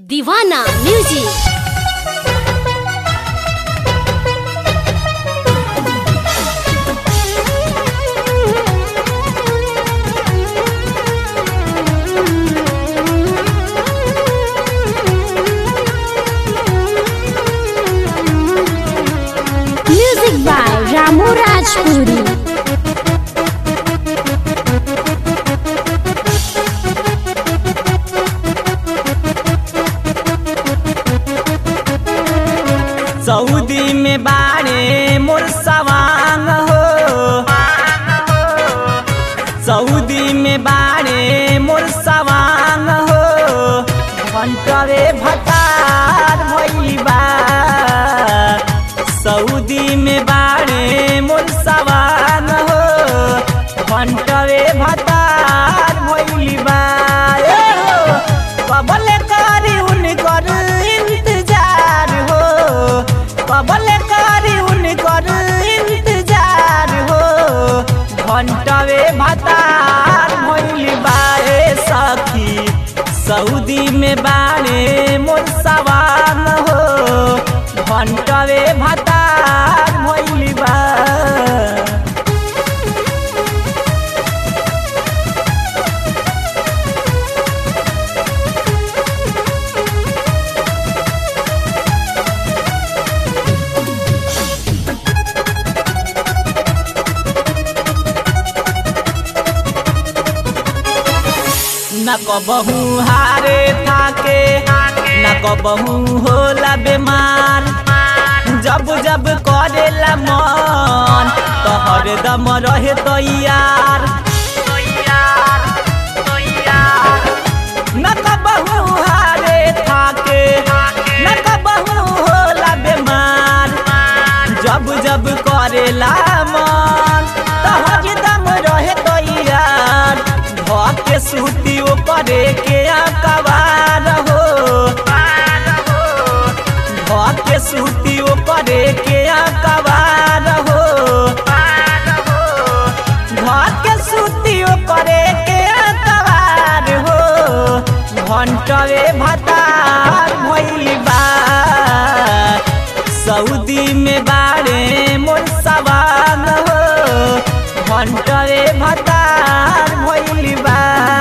दीवाना music. Music by Ramu Rajpuri. Saudi में बाड़े मोर सवांग हो, सऊदी में बाड़े मोर सवांग हो, घंटवे भतार भइल बा। सऊदी में बाड़े मोर सवांग हो, घंटवे भतार भइल बा। बबल करी उनकर इंतजार हो, बबल करी उनकर इंतजार हो, घंटवे भतार भइल बा। सखी सऊदी में बाड़े मोर सवांग हो, घंटवे भतार भइल बा। न कबहू हारे थाके, न कबहू होला बेमार। जब जब करेला मन तो हरदम रहे तैयार। न कबहू हारे थाके, न कबहू होला बेमार। जब जब करेला मन तो हरदम रहे तैयार। के सूती करे के अकबार हो, के सूती करे के अकबार हो, के सूती करे के अकबार हो, घंटवे भतार भइल बा। सऊदी में बाड़े मोर सवांग हो, घंटवे भतार भइल बा।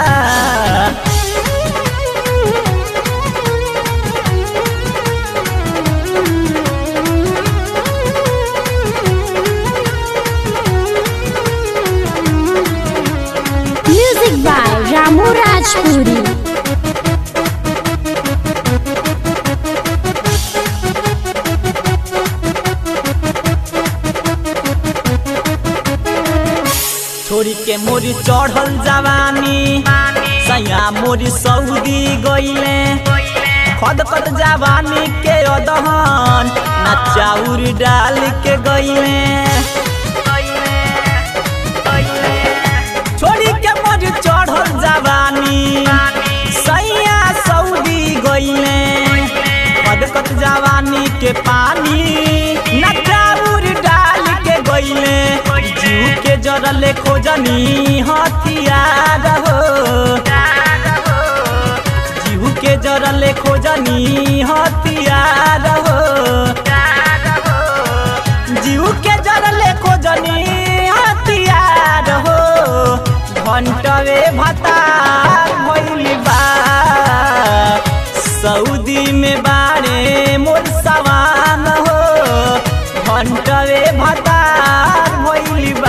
Music by Ramu Rajpuri. छोरी के मोरी चढ़ल जवानी, सैया मोरी सऊदी गईले। खद खद जवानी के अदहन ना चाउर डाल के गईले। छोरी के मोरी चढ़ल जवानी, सैया सऊदी गईले। खद खद जवानी के पानी ना चाउर डाल के गईले। जीव के जरले खोजनी हथियार हो, जीव के जरले खोजनी हथियार हो, जीव के जरले खोजनी हथियार हो, घंटवे भतार भइल बा। सऊदी में बाड़े मोर सवांग हो, घंटवे भतार भइल बा।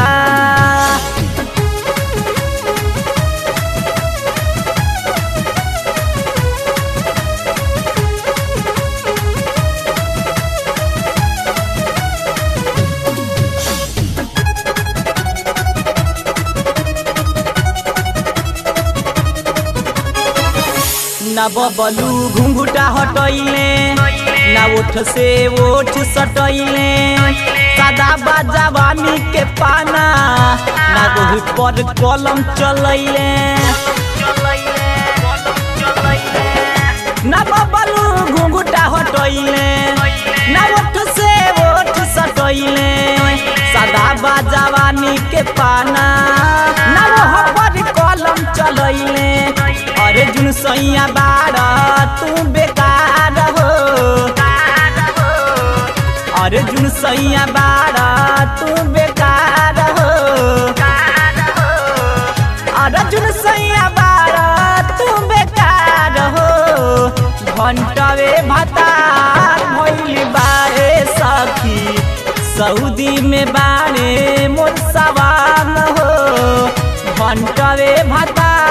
ना बबलू घुंघुटा हटैले, ना ओठ से ओठ सटैले। सादा बाजावानी के पाना ना गोही पर कलम चलैले। ना बबलू घुंघुटा हटैले, ना ओठ से ओठ सटैले। सादा बाजावानी के पाना ना गोह पर कलम चलैले। अरे जुन सैया बाड़ा तू बेकार सैया बारा तू बेकार हो अर्जुन सैया बारा तू बेकार हो घंटवे भतार भइल बारे सखी सऊदी में बारे मोर सवाल हो घंटवे भतार